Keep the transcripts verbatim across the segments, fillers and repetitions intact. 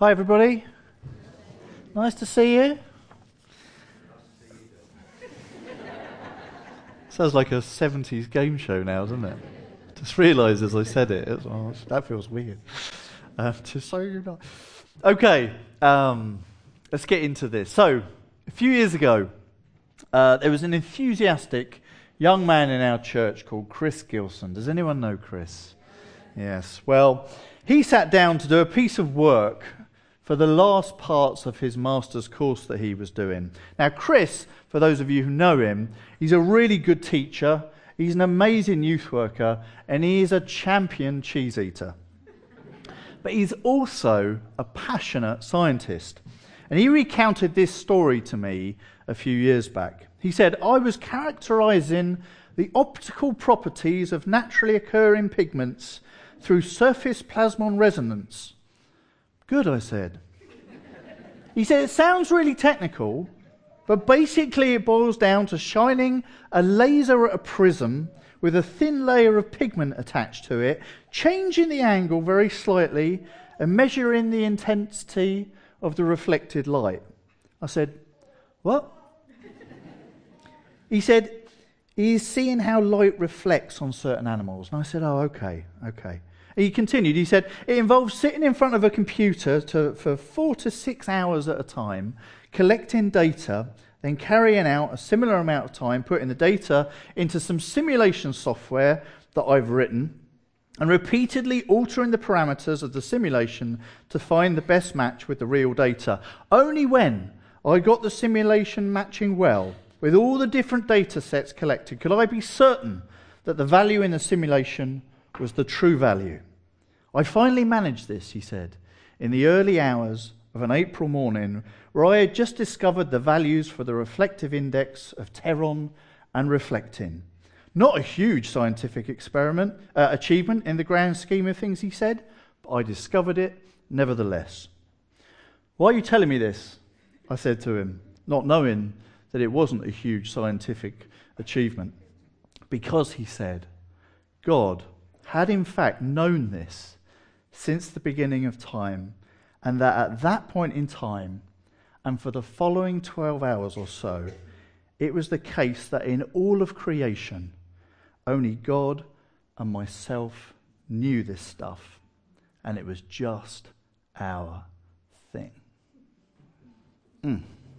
Hi everybody, nice to see you. Sounds like a seventies game show now, doesn't it? Just realised as I said it, it was, oh, that feels weird. Uh, just so you know. Okay, um, let's get into this. So, a few years ago, uh, there was an enthusiastic young man in our church called Chris Gilson. Does anyone know Chris? Yes. Well, he sat down to do a piece of work for the last parts of his master's course that he was doing. Now, Chris, for those of you who know him, he's a really good teacher, he's an amazing youth worker, and he is a champion cheese eater. But he's also a passionate scientist. And he recounted this story to me a few years back. He said, I was characterizing the optical properties of naturally occurring pigments through surface plasmon resonance. Good, I said. He said, it sounds really technical, but basically it boils down to shining a laser at a prism with a thin layer of pigment attached to it, changing the angle very slightly and measuring the intensity of the reflected light. I said, what? He said, he's seeing how light reflects on certain animals. And I said, oh, okay, okay. He continued, he said, it involves sitting in front of a computer to, for four to six hours at a time, collecting data, then carrying out a similar amount of time, putting the data into some simulation software that I've written, and repeatedly altering the parameters of the simulation to find the best match with the real data. Only when I got the simulation matching well, with all the different data sets collected, could I be certain that the value in the simulation was the true value. I finally managed this, he said, in the early hours of an April morning where I had just discovered the values for the reflective index of Teron and reflectin. Not a huge scientific experiment, uh, achievement in the grand scheme of things, he said, but I discovered it nevertheless. Why are you telling me this? I said to him, not knowing that it wasn't a huge scientific achievement. Because, he said, God had in fact known this since the beginning of time, and that at that point in time, and for the following twelve hours or so, it was the case that in all of creation, only God and myself knew this stuff, and it was just our thing. Mm.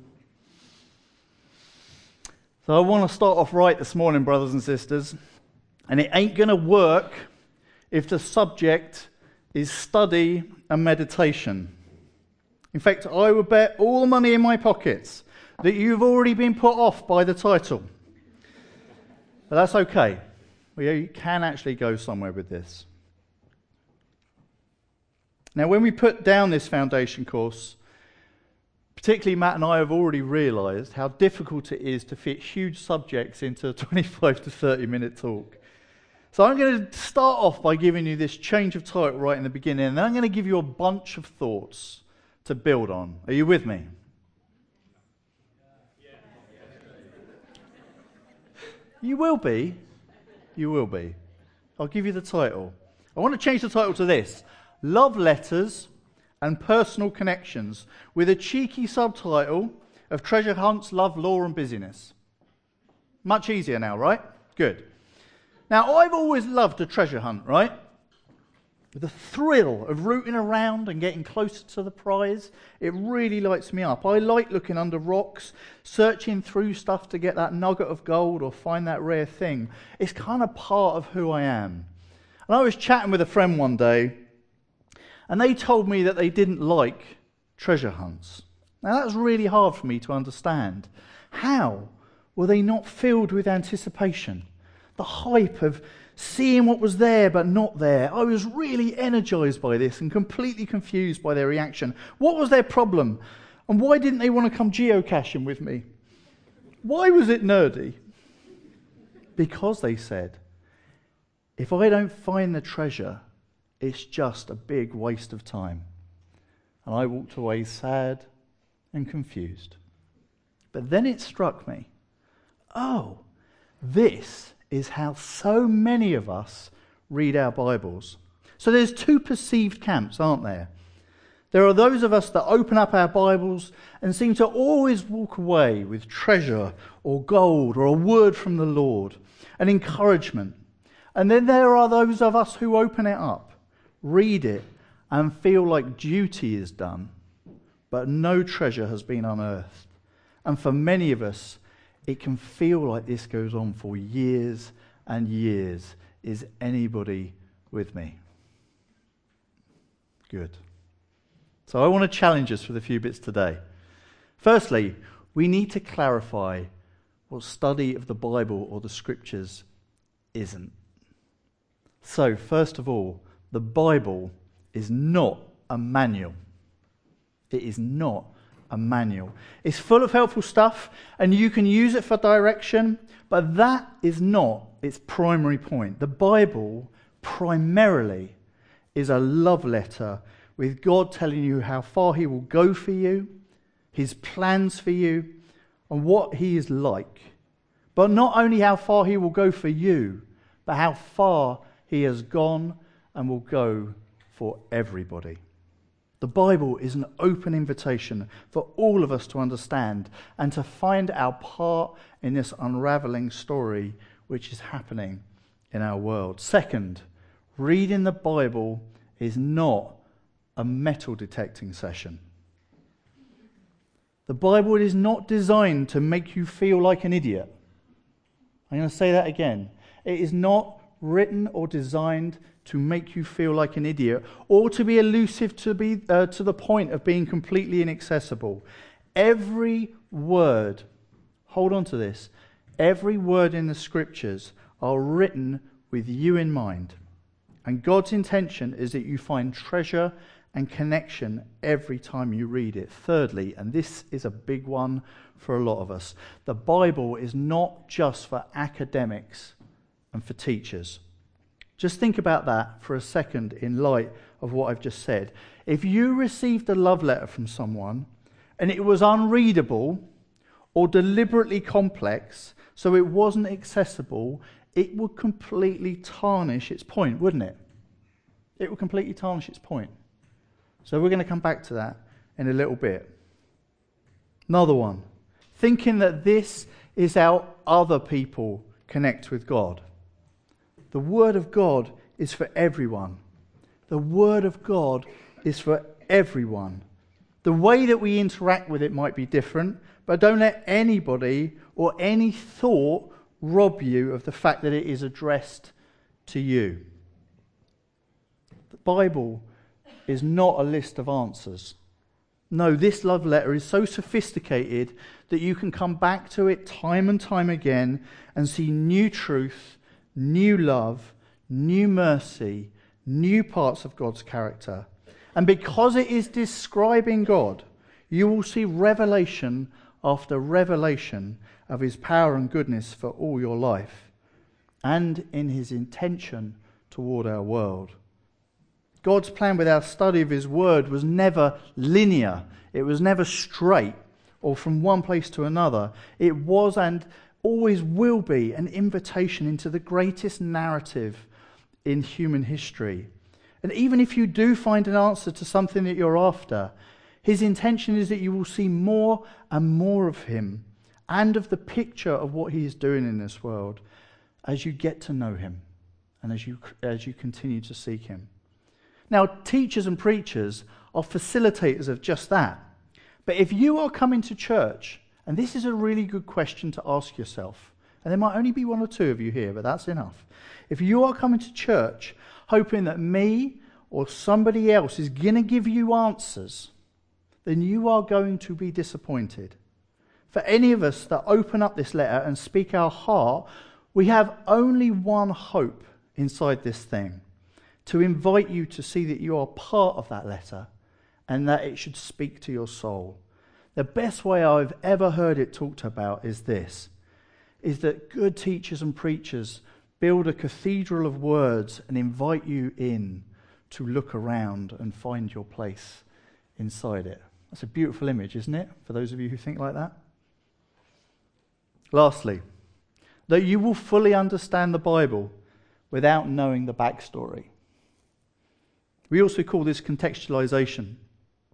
So I want to start off right this morning, brothers and sisters, and it ain't going to work if the subject is study and meditation. In fact, I would bet all the money in my pockets that you've already been put off by the title. But that's okay. We can actually go somewhere with this. Now, when we put down this foundation course, particularly Matt and I have already realised how difficult it is to fit huge subjects into a twenty-five to thirty minute talk. So I'm going to start off by giving you this change of title right in the beginning, and then I'm going to give you a bunch of thoughts to build on. Are you with me? You will be. You will be. I'll give you the title. I want to change the title to this: Love Letters and Personal Connections, with a cheeky subtitle of Treasure Hunts, Love, Law and Busyness. Much easier now, right? Good. Now, I've always loved a treasure hunt, right? The thrill of rooting around and getting closer to the prize, it really lights me up. I like looking under rocks, searching through stuff to get that nugget of gold or find that rare thing. It's kind of part of who I am. And I was chatting with a friend one day, and they told me that they didn't like treasure hunts. Now, that was really hard for me to understand. How were they not filled with anticipation? The hype of seeing what was there but not there. I was really energized by this and completely confused by their reaction. What was their problem? And why didn't they want to come geocaching with me? Why was it nerdy? Because, they said, if I don't find the treasure, it's just a big waste of time. And I walked away sad and confused. But then it struck me, oh, this is how so many of us read our Bibles. So there's two perceived camps, aren't there? There are those of us that open up our Bibles and seem to always walk away with treasure or gold or a word from the Lord, an encouragement. And then there are those of us who open it up, read it, and feel like duty is done, but no treasure has been unearthed. And for many of us, it can feel like this goes on for years and years. Is anybody with me? Good. So I want to challenge us with a few bits today. Firstly, we need to clarify what study of the Bible or the Scriptures isn't. So, first of all, the Bible is not a manual. It is not a manual. It's full of helpful stuff, and you can use it for direction, but that is not its primary point. The Bible primarily is a love letter with God telling you how far he will go for you, his plans for you, and what he is like. But not only how far he will go for you, but how far he has gone and will go for everybody. The Bible is an open invitation for all of us to understand and to find our part in this unraveling story which is happening in our world. Second, reading the Bible is not a metal detecting session. The Bible is not designed to make you feel like an idiot. I'm going to say that again. It is not written or designed to make you feel like an idiot or to be elusive to be uh, to the point of being completely inaccessible. Every word, hold on to this, every word in the Scriptures are written with you in mind. And God's intention is that you find treasure and connection every time you read it. Thirdly, and this is a big one for a lot of us, the Bible is not just for academics and for teachers. Just think about that for a second in light of what I've just said. If you received a love letter from someone and it was unreadable or deliberately complex, so it wasn't accessible, it would completely tarnish its point, wouldn't it? It would completely tarnish its point. So we're going to come back to that in a little bit. Another one. Thinking that this is how other people connect with God. The Word of God is for everyone. The Word of God is for everyone. The way that we interact with it might be different, but don't let anybody or any thought rob you of the fact that it is addressed to you. The Bible is not a list of answers. No, this love letter is so sophisticated that you can come back to it time and time again and see new truth, new love, new mercy, new parts of God's character. And because it is describing God, you will see revelation after revelation of his power and goodness for all your life and in his intention toward our world. God's plan with our study of his word was never linear. It was never straight or from one place to another. It was and always will be an invitation into the greatest narrative in human history. And even if you do find an answer to something that you're after, his intention is that you will see more and more of him and of the picture of what he is doing in this world as you get to know him and as you as you continue to seek him. Now, teachers and preachers are facilitators of just that. But if you are coming to church, and this is a really good question to ask yourself, and there might only be one or two of you here, but that's enough. If you are coming to church hoping that me or somebody else is going to give you answers, then you are going to be disappointed. For any of us that open up this letter and speak our heart, we have only one hope inside this thing: to invite you to see that you are part of that letter and that it should speak to your soul. The best way I've ever heard it talked about is this, is that good teachers and preachers build a cathedral of words and invite you in to look around and find your place inside it. That's a beautiful image, isn't it, for those of you who think like that? Lastly, that you will fully understand the Bible without knowing the backstory. We also call this contextualization.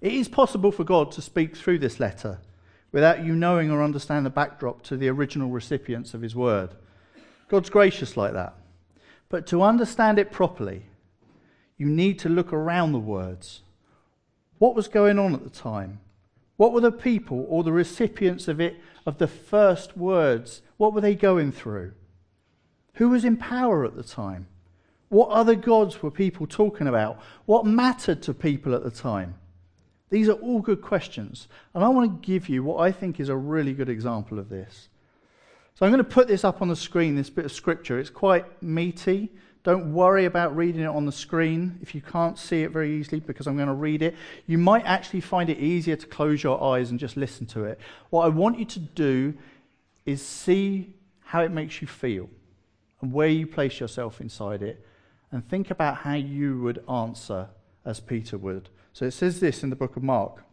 It is possible for God to speak through this letter without you knowing or understanding the backdrop to the original recipients of his word. God's gracious like that. But to understand it properly, you need to look around the words. What was going on at the time? What were the people or the recipients of it, of the first words, what were they going through? Who was in power at the time? What other gods were people talking about? What mattered to people at the time? These are all good questions. And I want to give you what I think is a really good example of this. So I'm going to put this up on the screen, this bit of scripture. It's quite meaty. Don't worry about reading it on the screen if you can't see it very easily, because I'm going to read it. You might actually find it easier to close your eyes and just listen to it. What I want you to do is see how it makes you feel and where you place yourself inside it, and think about how you would answer as Peter would. So it says this in the book of Mark.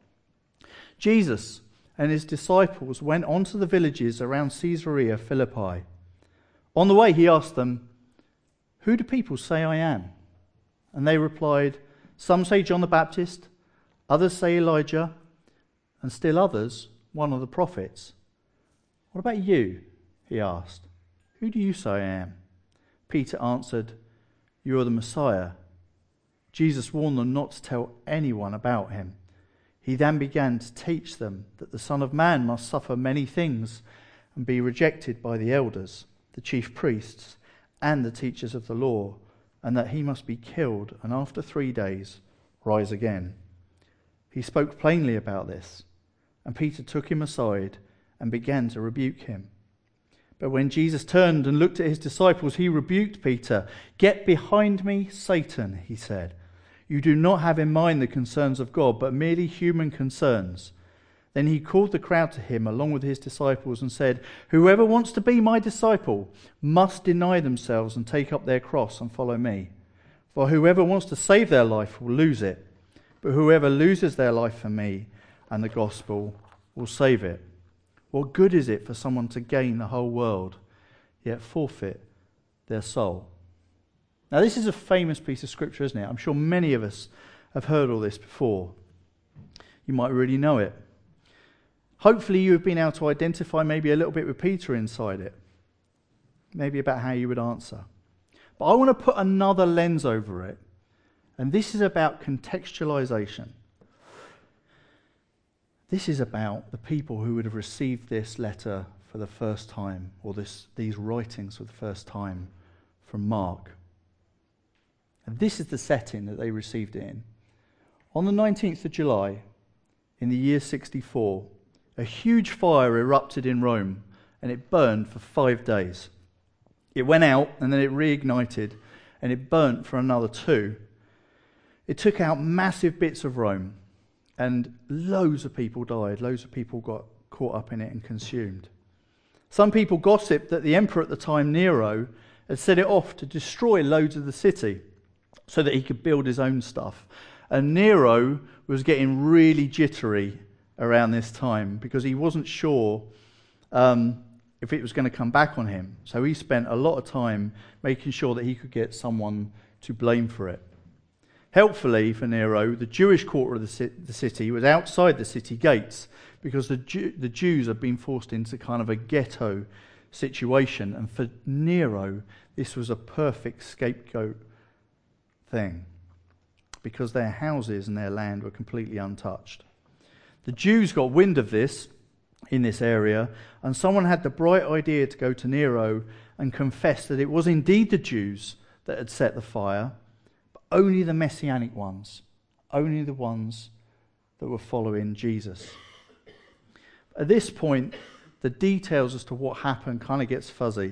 Jesus and his disciples went on to the villages around Caesarea Philippi. On the way he asked them, "Who do people say I am?" And they replied, "Some say John the Baptist, others say Elijah, and still others, one of the prophets." "What about you?" he asked. "Who do you say I am?" Peter answered, "You are the Messiah." Jesus warned them not to tell anyone about him. He then began to teach them that the Son of Man must suffer many things and be rejected by the elders, the chief priests, and the teachers of the law, and that he must be killed and after three days rise again. He spoke plainly about this, and Peter took him aside and began to rebuke him. But when Jesus turned and looked at his disciples, he rebuked Peter. "Get behind me, Satan," he said. "You do not have in mind the concerns of God, but merely human concerns." Then he called the crowd to him along with his disciples and said, "Whoever wants to be my disciple must deny themselves and take up their cross and follow me. For whoever wants to save their life will lose it, but whoever loses their life for me and the gospel will save it. What good is it for someone to gain the whole world, yet forfeit their soul?" Now this is a famous piece of scripture, isn't it? I'm sure many of us have heard all this before. You might already know it. Hopefully you have been able to identify maybe a little bit with Peter inside it. Maybe about how you would answer. But I want to put another lens over it. And this is about contextualization. This is about the people who would have received this letter for the first time, or this, these writings for the first time from Mark. And this is the setting that they received it in. On the nineteenth of July, in the year sixty-four, a huge fire erupted in Rome, and it burned for five days. It went out, and then it reignited, and it burnt for another two. It took out massive bits of Rome, and loads of people died. Loads of people got caught up in it and consumed. Some people gossiped that the emperor at the time, Nero, had set it off to destroy loads of the city so that he could build his own stuff. And Nero was getting really jittery around this time because he wasn't sure um, if it was going to come back on him. So he spent a lot of time making sure that he could get someone to blame for it. Helpfully for Nero, the Jewish quarter of the, the city was outside the city gates because the, Jew, the Jews had been forced into kind of a ghetto situation. And for Nero, this was a perfect scapegoat thing because their houses and their land were completely untouched. The Jews got wind of this in this area, and someone had the bright idea to go to Nero and confess that it was indeed the Jews that had set the fire, but only the messianic ones, only the ones that were following Jesus. At this point, the details as to what happened kind of gets fuzzy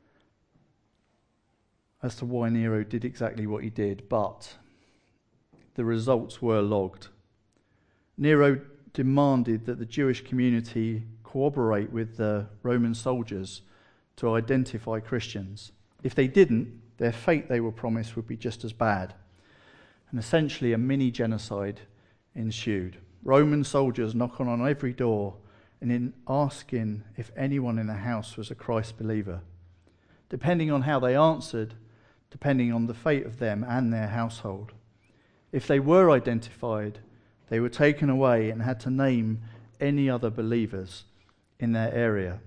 as to why Nero did exactly what he did, but the results were logged. Nero demanded that the Jewish community cooperate with the Roman soldiers to identify Christians. If they didn't, their fate, they were promised, would be just as bad. And essentially a mini genocide ensued. Roman soldiers knocking on every door and in asking if anyone in the house was a Christ believer. Depending on how they answered, depending on the fate of them and their household. If they were identified, They were taken away and had to name any other believers in their area.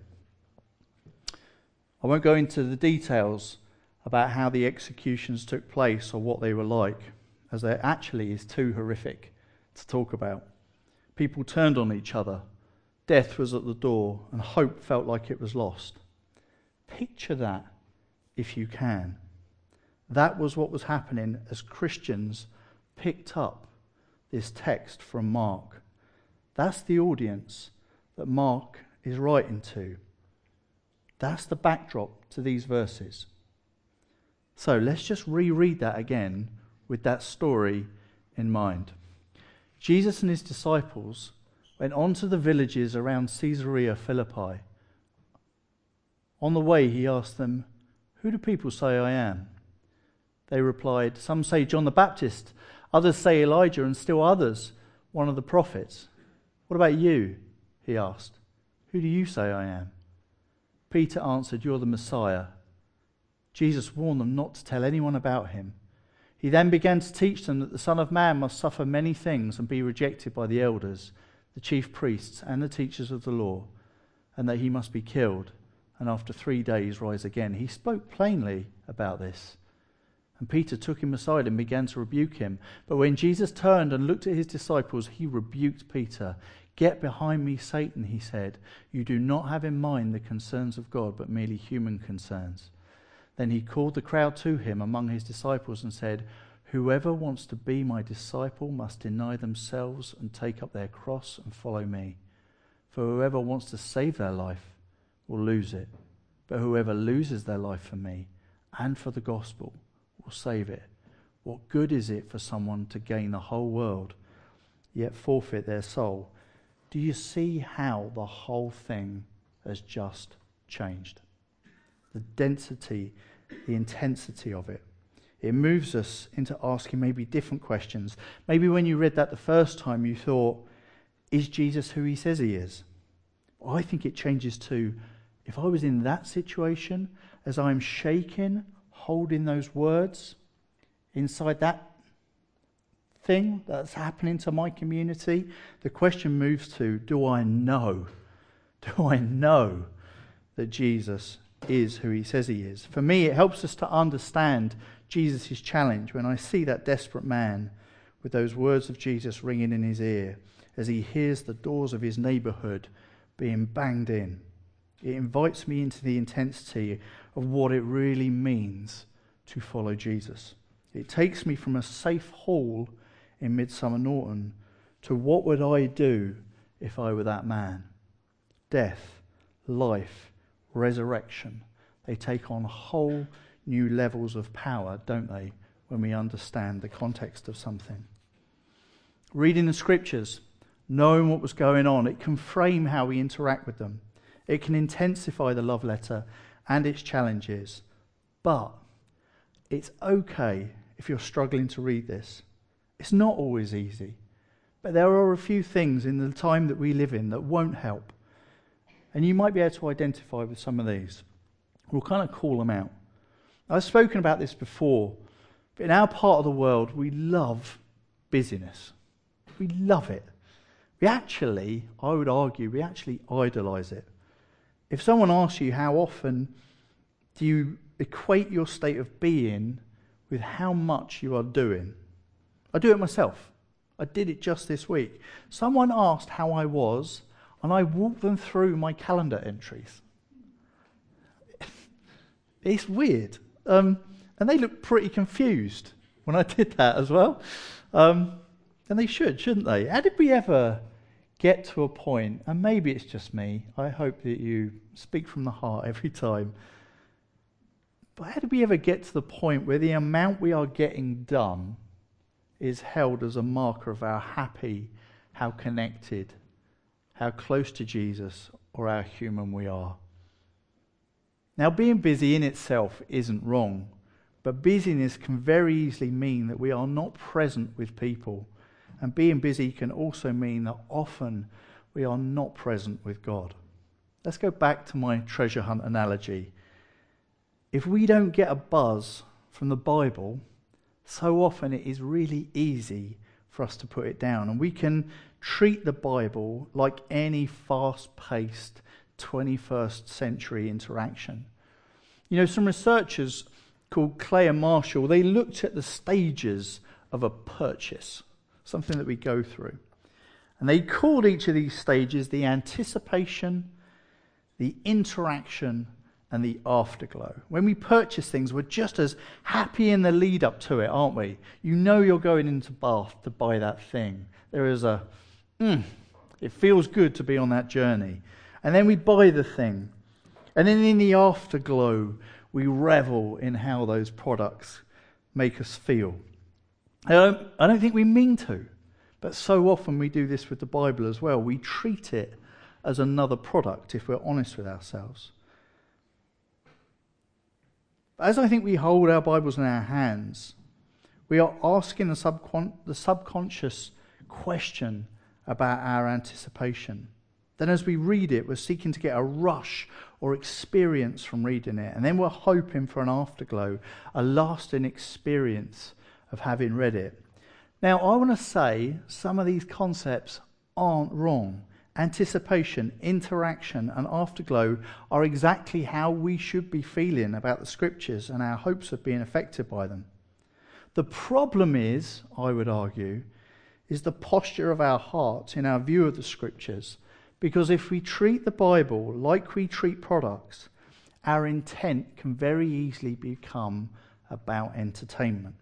I won't go into the details about how the executions took place or what they were like, as there actually is too horrific to talk about. People turned on each other. Death was at the door, and hope felt like it was lost. Picture that, if you can. That was what was happening as Christians picked up this text from Mark. That's the audience that Mark is writing to. That's the backdrop to these verses. So let's just reread that again with that story in mind. Jesus and his disciples went on to the villages around Caesarea Philippi. On the way, he asked them, "Who do people say I am?" They replied, "Some say John the Baptist, others say Elijah, and still others, one of the prophets." "What about you?" he asked. "Who do you say I am?" Peter answered, "You're the Messiah." Jesus warned them not to tell anyone about him. He then began to teach them that the Son of Man must suffer many things and be rejected by the elders, the chief priests, and the teachers of the law, and that he must be killed, and after three days rise again. He spoke plainly about this. And Peter took him aside and began to rebuke him. But when Jesus turned and looked at his disciples, he rebuked Peter. "Get behind me, Satan," he said. "You do not have in mind the concerns of God, but merely human concerns." Then he called the crowd to him among his disciples and said, "Whoever wants to be my disciple must deny themselves and take up their cross and follow me. For whoever wants to save their life will lose it. But whoever loses their life for me and for the gospel will save it. What good is it for someone to gain the whole world, yet forfeit their soul?" Do you see how the whole thing has just changed? The density, the intensity of it. It moves us into asking maybe different questions. Maybe when you read that the first time you thought, is Jesus who he says he is? Well, I think it changes to, if I was in that situation, as I'm shaking, holding those words inside that thing that's happening to my community, the question moves to, do I know? Do I know that Jesus is who he says he is? For me, it helps us to understand Jesus' challenge when I see that desperate man with those words of Jesus ringing in his ear as he hears the doors of his neighbourhood being banged in. It invites me into the intensity of what it really means to follow Jesus. It takes me from a safe hall in Midsummer Norton to what would I do if I were that man? Death, life, resurrection. They take on whole new levels of power, don't they, when we understand the context of something. Reading the scriptures, knowing what was going on, it can frame how we interact with them. It can intensify the love letter and its challenges. But it's okay if you're struggling to read this. It's not always easy. But there are a few things in the time that we live in that won't help. And you might be able to identify with some of these. We'll kind of call them out. I've spoken about this before, but in our part of the world, we love busyness. We love it. We actually, I would argue, we actually idolise it. If someone asks you how often do you equate your state of being with how much you are doing, I do it myself. I did it just this week. Someone asked how I was, and I walked them through my calendar entries. It's weird. Um, and they looked pretty confused when I did that as well. Um, and they should, shouldn't they? How did we ever get to a point, and maybe it's just me, I hope that you speak from the heart every time, but how did we ever get to the point where the amount we are getting done is held as a marker of how happy, how connected, how close to Jesus, or how human we are? Now, being busy in itself isn't wrong, but busyness can very easily mean that we are not present with people. And being busy can also mean that often we are not present with God. Let's go back to my treasure hunt analogy. If we don't get a buzz from the Bible, so often it is really easy for us to put it down. And we can treat the Bible like any fast-paced twenty-first century interaction. You know, some researchers called Clay and Marshall, they looked at the stages of a purchase, something that we go through. And they called each of these stages the anticipation, the interaction, and the afterglow. When we purchase things, we're just as happy in the lead up to it, aren't we? You know you're going into Bath to buy that thing. There is a, mm, it feels good to be on that journey. And then we buy the thing. And then in the afterglow, we revel in how those products make us feel. I don't, I don't think we mean to, but so often we do this with the Bible as well. We treat it as another product if we're honest with ourselves. As I think we hold our Bibles in our hands, we are asking the, subcon- the subconscious question about our anticipation. Then as we read it, we're seeking to get a rush or experience from reading it. And then we're hoping for an afterglow, a lasting experience of having read it. Now, I want to say some of these concepts aren't wrong. Anticipation, interaction, and afterglow are exactly how we should be feeling about the Scriptures and our hopes of being affected by them. The problem is, I would argue, is the posture of our hearts in our view of the Scriptures. Because if we treat the Bible like we treat products, our intent can very easily become about entertainment.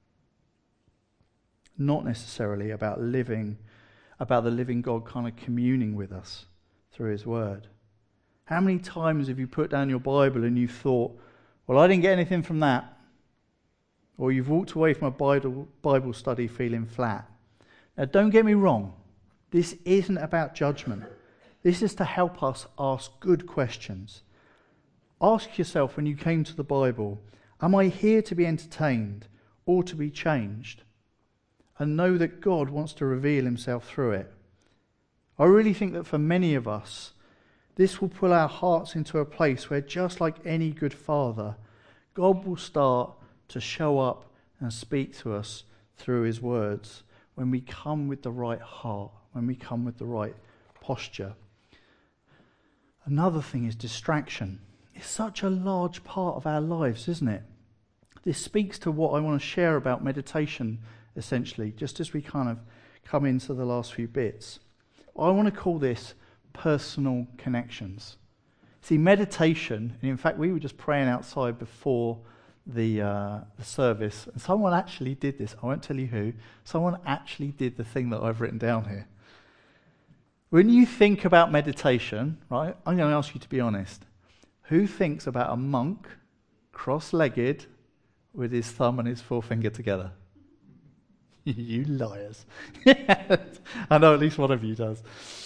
Not necessarily about living about the living God kind of communing with us through his word. How many times have you put down your Bible and you thought, well, I didn't get anything from that? Or you've walked away from a Bible, Bible study feeling flat. Now, don't get me wrong. This isn't about judgment. This is to help us ask good questions. Ask yourself when you came to the Bible, am I here to be entertained or to be changed? And know that God wants to reveal himself through it. I really think that for many of us, this will pull our hearts into a place where, just like any good father, God will start to show up and speak to us through his words when we come with the right heart, when we come with the right posture. Another thing is distraction. It's such a large part of our lives, isn't it? This speaks to what I want to share about meditation, essentially, just as we kind of come into the last few bits. I want to call this personal connections. See, meditation, and in fact, we were just praying outside before the, uh, the service, and someone actually did this. I won't tell you who. Someone actually did the thing that I've written down here. When you think about meditation, right, I'm going to ask you to be honest. Who thinks about a monk cross-legged with his thumb and his forefinger together? You liars. I know at least one of you does.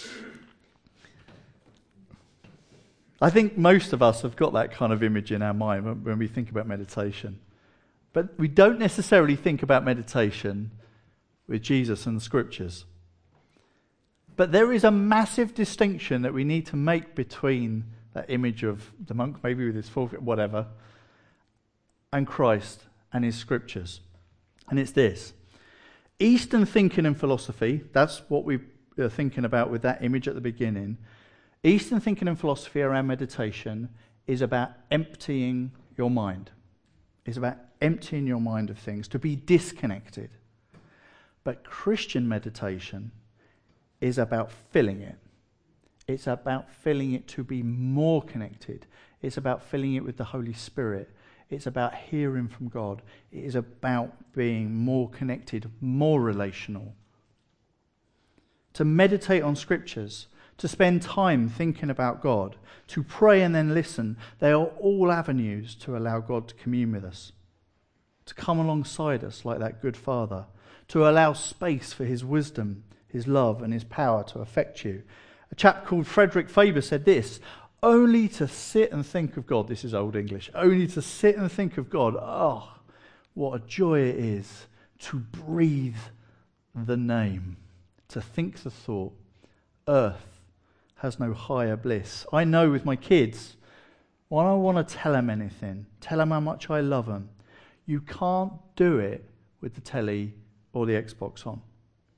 I think most of us have got that kind of image in our mind when we think about meditation. But we don't necessarily think about meditation with Jesus and the Scriptures. But there is a massive distinction that we need to make between that image of the monk, maybe with his forefinger, whatever, and Christ and his Scriptures. And it's this. Eastern thinking and philosophy, that's what we are thinking about with that image at the beginning. Eastern thinking and philosophy around meditation is about emptying your mind. It's about emptying your mind of things, to be disconnected. But Christian meditation is about filling it. It's about filling it to be more connected. It's about filling it with the Holy Spirit. It's about hearing from God. It is about being more connected, more relational. To meditate on Scriptures, to spend time thinking about God, to pray and then listen, they are all avenues to allow God to commune with us, to come alongside us like that good Father, to allow space for his wisdom, his love and his power to affect you. A chap called Frederick Faber said this, only to sit and think of God, this is Old English, only to sit and think of God, oh, what a joy it is to breathe the name, to think the thought. Earth has no higher bliss. I know with my kids, when I want to tell them anything, tell them how much I love them, you can't do it with the telly or the Xbox on.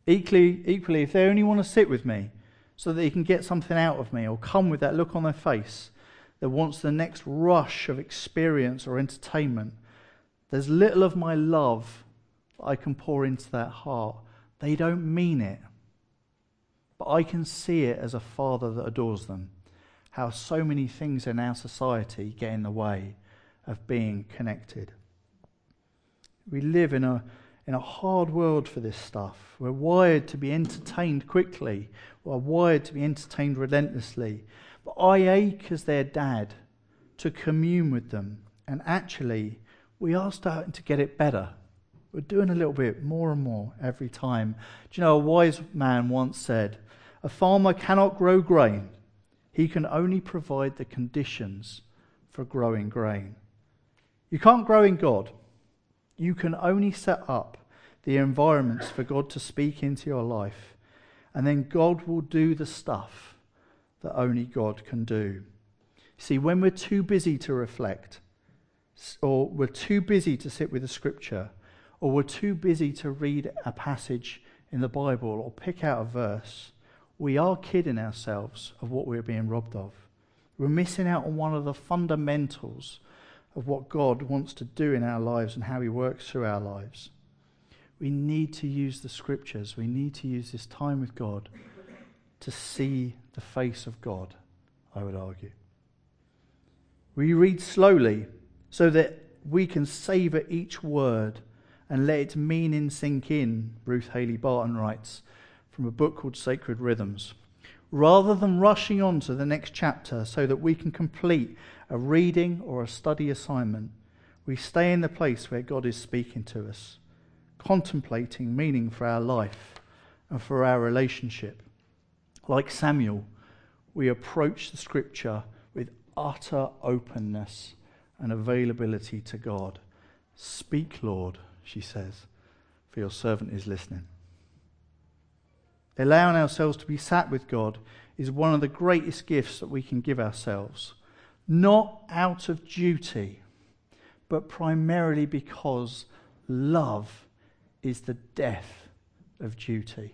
Equally, equally, if they only want to sit with me so that they can get something out of me or come with that look on their face that wants the next rush of experience or entertainment, there's little of my love that I can pour into that heart. They don't mean it. But I can see it as a father that adores them. How so many things in our society get in the way of being connected. We live in a in a hard world for this stuff. We're wired to be entertained quickly. We're wired to be entertained relentlessly. But I ache as their dad to commune with them. And actually, we are starting to get it better. We're doing a little bit more and more every time. Do you know, a wise man once said, "A farmer cannot grow grain. He can only provide the conditions for growing grain." You can't grow in God. You can only set up the environments for God to speak into your life. And then God will do the stuff that only God can do. See, when we're too busy to reflect, or we're too busy to sit with the scripture, or we're too busy to read a passage in the Bible or pick out a verse, we are kidding ourselves of what we're being robbed of. We're missing out on one of the fundamentals of what God wants to do in our lives and how he works through our lives. We need to use the scriptures. We need to use this time with God to see the face of God, I would argue. We read slowly so that we can savour each word and let its meaning sink in, Ruth Haley Barton writes, from a book called Sacred Rhythms. Rather than rushing on to the next chapter so that we can complete a reading or a study assignment, we stay in the place where God is speaking to us, contemplating meaning for our life and for our relationship. Like Samuel, we approach the scripture with utter openness and availability to God. "Speak, Lord," she says, "for your servant is listening." Allowing ourselves to be sat with God is one of the greatest gifts that we can give ourselves. Not out of duty, but primarily because love is the death of duty.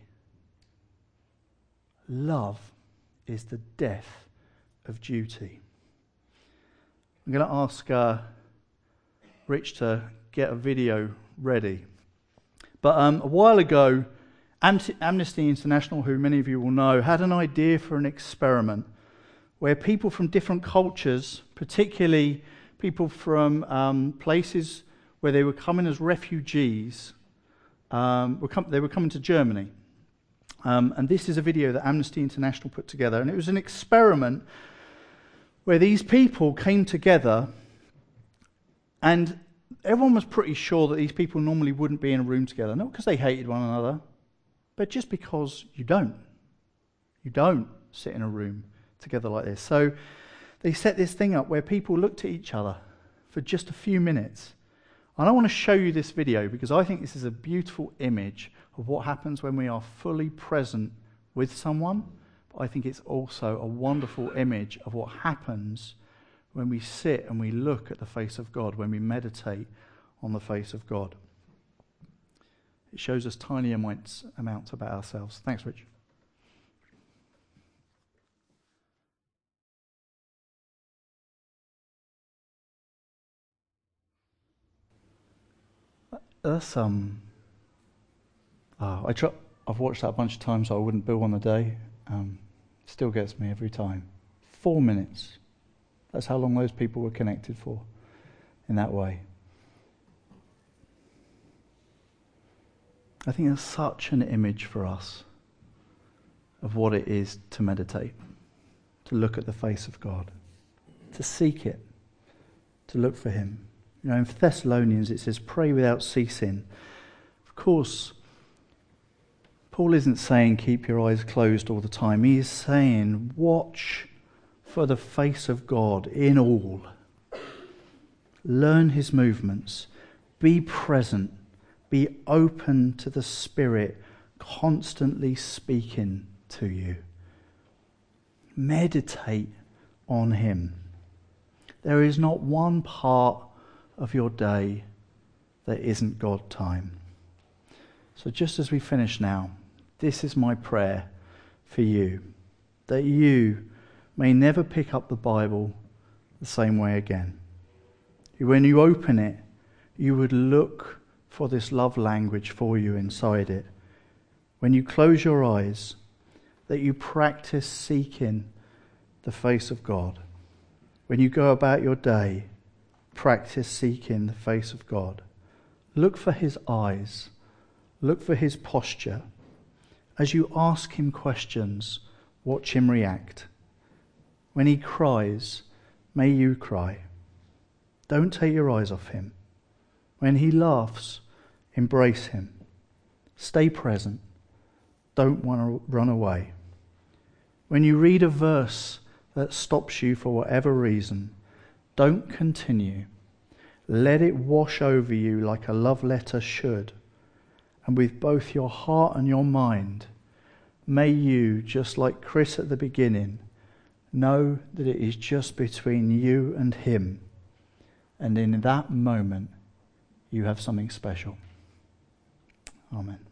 Love is the death of duty. I'm going to ask uh, Rich to get a video ready. But um, a while ago, Amnesty International, who many of you will know, had an idea for an experiment where people from different cultures, particularly people from um, places where they were coming as refugees, um, were com- they were coming to Germany. Um, and this is a video that Amnesty International put together. And it was an experiment where these people came together, and everyone was pretty sure that these people normally wouldn't be in a room together. Not because they hated one another, but just because you don't. You don't sit in a room together like this. So they set this thing up where people looked at each other for just a few minutes. And I want to show you this video because I think this is a beautiful image of what happens when we are fully present with someone. But I think it's also a wonderful image of what happens when we sit and we look at the face of God, when we meditate on the face of God. It shows us tiny amounts, amounts about ourselves. Thanks, Rich. That's um. Oh, I try, I've watched that a bunch of times. So I wouldn't bill on the day. Um, still gets me every time. Four minutes. That's how long those people were connected for, in that way. I think that's such an image for us of what it is to meditate, to look at the face of God, to seek it, to look for him. You know, in Thessalonians it says, pray without ceasing. Of course, Paul isn't saying keep your eyes closed all the time. He is saying watch for the face of God in all. Learn his movements. Be present. Be open to the Spirit constantly speaking to you. Meditate on him. There is not one part of your day that isn't God time. So just as we finish now, This is my prayer for you, that you may never pick up the Bible the same way again. When you open it, you would look for this love language for you inside it. When you close your eyes, that you practice seeking the face of God. When you go about your day, practice seeking the face of God. Look for his eyes. Look for his posture. As you ask him questions, watch him react. When he cries, may you cry. Don't take your eyes off him. When he laughs, embrace him. Stay present. Don't want to run away. When you read a verse that stops you for whatever reason, don't continue. Let it wash over you like a love letter should. And with both your heart and your mind, may you, just like Chris at the beginning, know that it is just between you and him. And in that moment, you have something special. Amen.